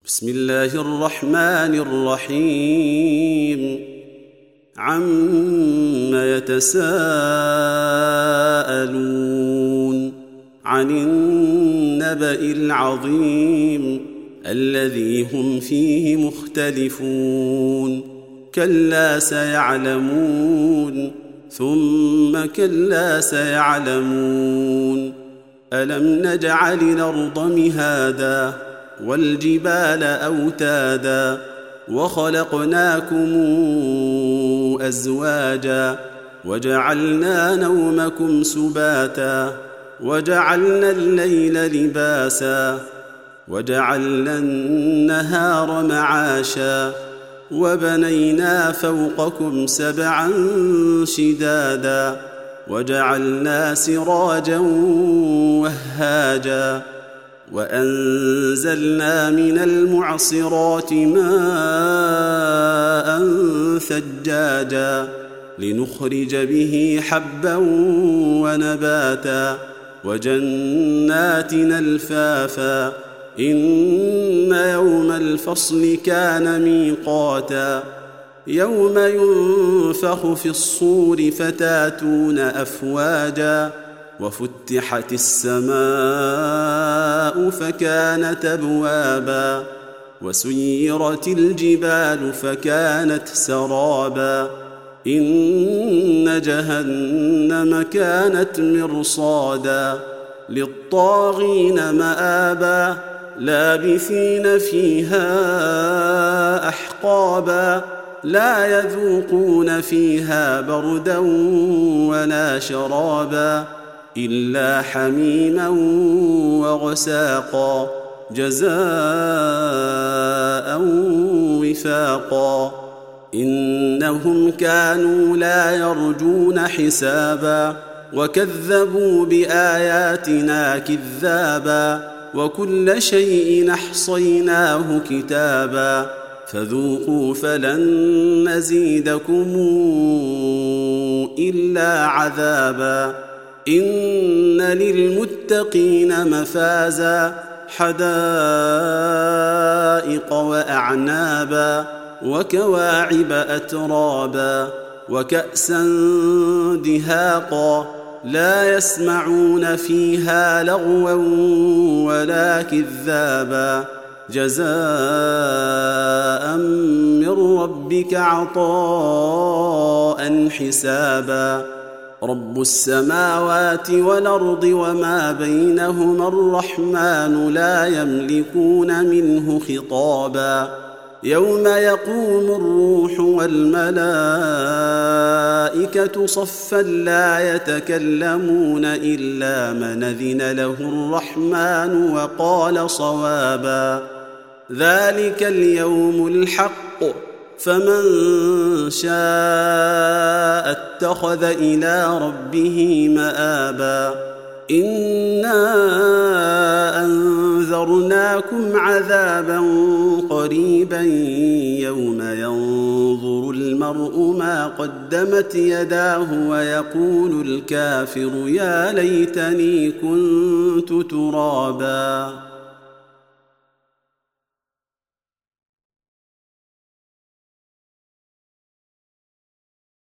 بسم الله الرحمن الرحيم عما يتساءلون عن النبأ العظيم الذي هم فيه مختلفون كلا سيعلمون ثم كلا سيعلمون ألم نجعل الأرض مهادا والجبال أوتادا وخلقناكم أزواجا وجعلنا نومكم سباتا وجعلنا الليل لباسا وجعلنا النهار معاشا وبنينا فوقكم سبعا شدادا وجعلنا سراجا وهاجا وأنزلنا من المعصرات ماء ثجاجا لنخرج به حبا ونباتا وجنات ألفافا إن يوم الفصل كان ميقاتا يوم ينفخ في الصور فتاتون أفواجا وفتحت السماء فكانت أبوابا وسيرت الجبال فكانت سرابا إن جهنم كانت مرصادا للطاغين مآبا لابثين فيها أحقابا لا يذوقون فيها بردا ولا شرابا إلا حميما وغساقا جزاء وفاقا إنهم كانوا لا يرجون حسابا وكذبوا بآياتنا كذابا وكل شيء أحصيناه كتابا فذوقوا فلن نزيدكم إلا عذابا إن للمتقين مفازا حدائق وأعنابا وكواعب أترابا وكأسا دهاقا لا يسمعون فيها لغوا ولا كذابا جزاء من ربك عطاء حسابا رب السماوات والأرض وما بينهما الرحمن لا يملكون منه خطابا يوم يقوم الروح والملائكة صفا لا يتكلمون إلا من أذن له الرحمن وقال صوابا ذلك اليوم الحق فمن شاء اتخذ إلى ربه مآبا إنا أنذرناكم عذابا قريبا يوم ينظر المرء ما قدمت يداه ويقول الكافر يا ليتني كنت ترابا.